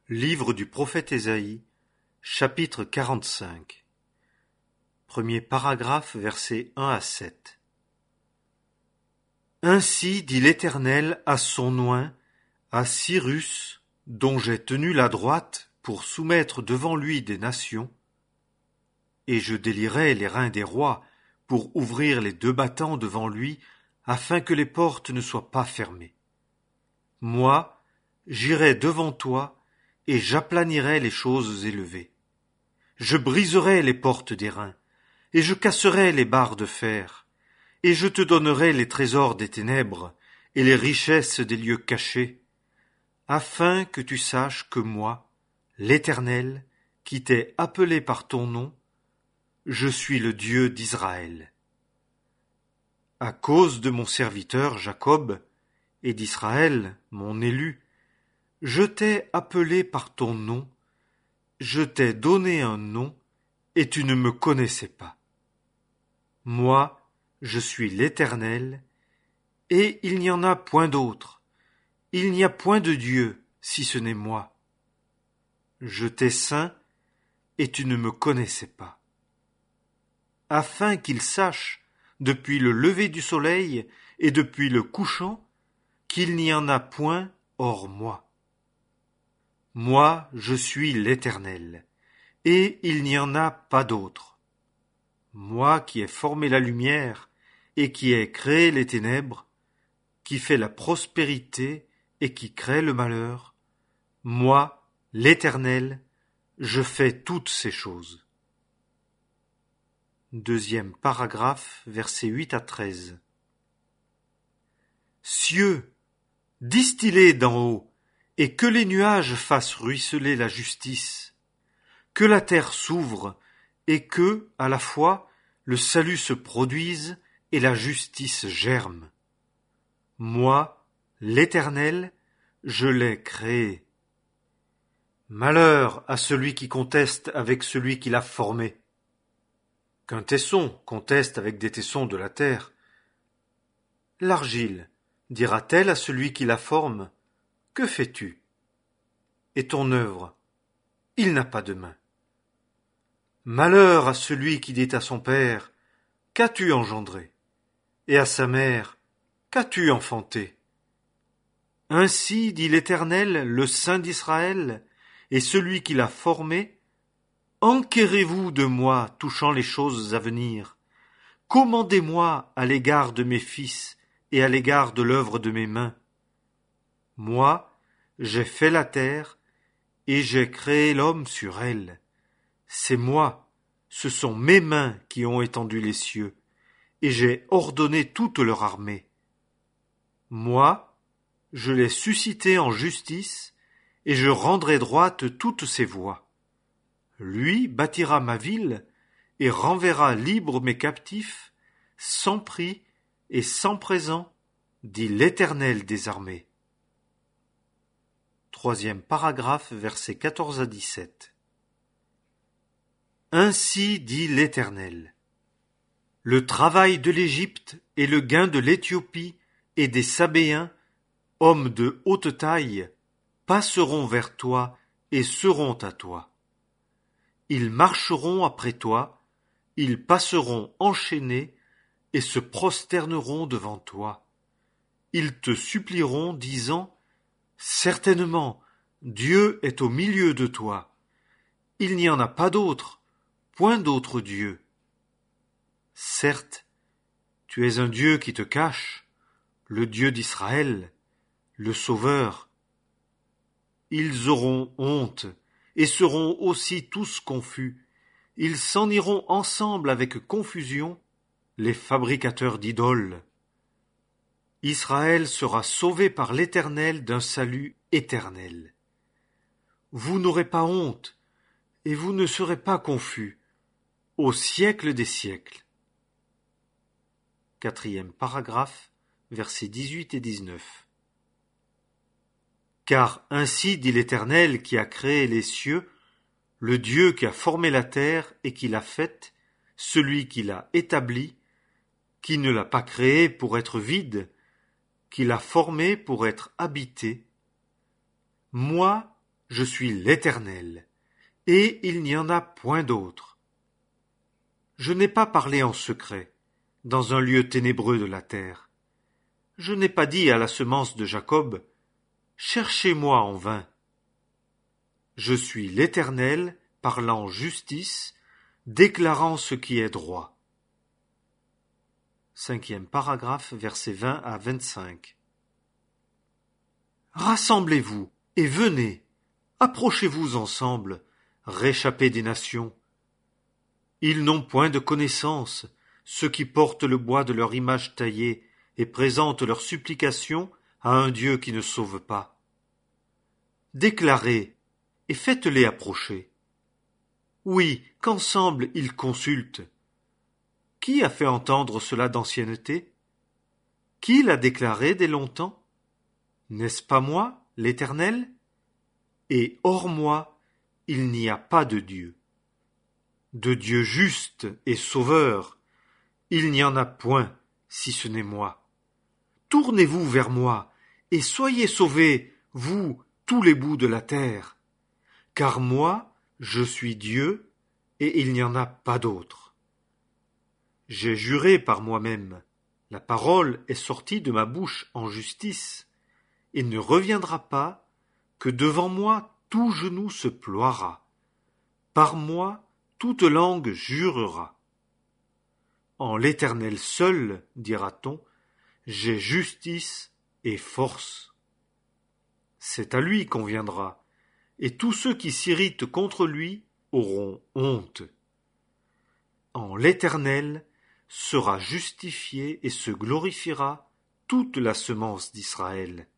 Livre du prophète Ésaïe, chapitre 45. Premier paragraphe, versets 1 à 7. Ainsi dit l'Éternel à son oint, à Cyrus, dont j'ai tenu la droite pour soumettre devant lui des nations, et je délierai les reins des rois pour ouvrir les deux battants devant lui, afin que les portes ne soient pas fermées. Moi, j'irai devant toi, et j'aplanirai les choses élevées. Je briserai les portes d'airain, et je casserai les barres de fer, et je te donnerai les trésors des ténèbres, et les richesses des lieux cachés, afin que tu saches que moi, l'Éternel, qui t'ai appelé par ton nom, je suis le Dieu d'Israël. À cause de mon serviteur Jacob, et d'Israël, mon élu, je t'ai appelé par ton nom, je t'ai donné un nom, et tu ne me connaissais pas. Moi, je suis l'Éternel, et il n'y en a point d'autre. Il n'y a point de Dieu, si ce n'est moi. Je t'ai ceint, et tu ne me connaissais pas. Afin qu'ils sachent, depuis le lever du soleil et depuis le couchant, qu'il n'y en a point hors moi. Moi, je suis l'Éternel, et il n'y en a pas d'autre. Moi qui ai formé la lumière, et qui ai créé les ténèbres, qui fait la prospérité, et qui crée le malheur, moi, l'Éternel, je fais toutes ces choses. Deuxième paragraphe, versets 8 à 13. Cieux, distillez d'en haut, et que les nuages fassent ruisseler la justice, que la terre s'ouvre, et que, à la fois, le salut se produise et la justice germe. Moi, l'Éternel, je l'ai créé. Malheur à celui qui conteste avec celui qui l'a formé. Qu'un tesson conteste avec des tessons de la terre. L'argile dira-t-elle à celui qui la forme, « Que fais-tu » Et ton œuvre, il n'a pas de main. Malheur à celui qui dit à son père, « Qu'as-tu engendré » et à sa mère, « Qu'as-tu enfanté » Ainsi dit l'Éternel, le Saint d'Israël, et celui qui l'a formé, « Enquérez-vous de moi touchant les choses à venir. Commandez-moi à l'égard de mes fils et à l'égard de l'œuvre de mes mains. Moi, j'ai fait la terre, et j'ai créé l'homme sur elle. C'est moi, ce sont mes mains qui ont étendu les cieux, et j'ai ordonné toute leur armée. Moi, je l'ai suscité en justice, et je rendrai droite toutes ses voies. Lui bâtira ma ville, et renverra libres mes captifs, sans prix et sans présent, dit l'Éternel des armées. Troisième paragraphe, versets 14 à 17. Ainsi dit l'Éternel. Le travail de l'Égypte et le gain de l'Éthiopie et des Sabéens, hommes de haute taille, passeront vers toi et seront à toi. Ils marcheront après toi, ils passeront enchaînés et se prosterneront devant toi. Ils te supplieront, disant, certainement, Dieu est au milieu de toi. Il n'y en a pas d'autre, point d'autre Dieu. Certes, tu es un Dieu qui te cache, le Dieu d'Israël, le Sauveur. Ils auront honte et seront aussi tous confus. Ils s'en iront ensemble avec confusion, les fabricateurs d'idoles. Israël sera sauvé par l'Éternel d'un salut éternel. Vous n'aurez pas honte, et vous ne serez pas confus, au siècle des siècles. Quatrième paragraphe, versets 18 et 19. Car ainsi dit l'Éternel qui a créé les cieux, le Dieu qui a formé la terre et qui l'a faite, celui qui l'a établie, qui ne l'a pas créée pour être vide, qui l'a formée pour être habitée. Moi, je suis l'Éternel, et il n'y en a point d'autre. Je n'ai pas parlé en secret, dans un lieu ténébreux de la terre. Je n'ai pas dit à la semence de Jacob, cherchez-moi en vain. Je suis l'Éternel, parlant justice, déclarant ce qui est droit. 5e paragraphe, versets 20 à 25. Rassemblez-vous et venez, approchez-vous ensemble, réchappez des nations. Ils n'ont point de connaissance, ceux qui portent le bois de leur image taillée et présentent leurs supplications à un Dieu qui ne sauve pas. Déclarez et faites-les approcher. Oui, qu'ensemble ils consultent. Qui a fait entendre cela d'ancienneté? Qui l'a déclaré dès longtemps? N'est-ce pas moi, l'Éternel? Et hors moi, il n'y a pas de Dieu. De Dieu juste et sauveur, il n'y en a point, si ce n'est moi. Tournez-vous vers moi, et soyez sauvés, vous, tous les bouts de la terre. Car moi, je suis Dieu, et il n'y en a pas d'autre. J'ai juré par moi-même, la parole est sortie de ma bouche en justice, et ne reviendra pas que devant moi tout genou se ploiera. Par moi, toute langue jurera. En l'Éternel seul, dira-t-on, j'ai justice et force. C'est à lui qu'on viendra, et tous ceux qui s'irritent contre lui auront honte. En l'Éternel sera justifiée et se glorifiera toute la semence d'Israël.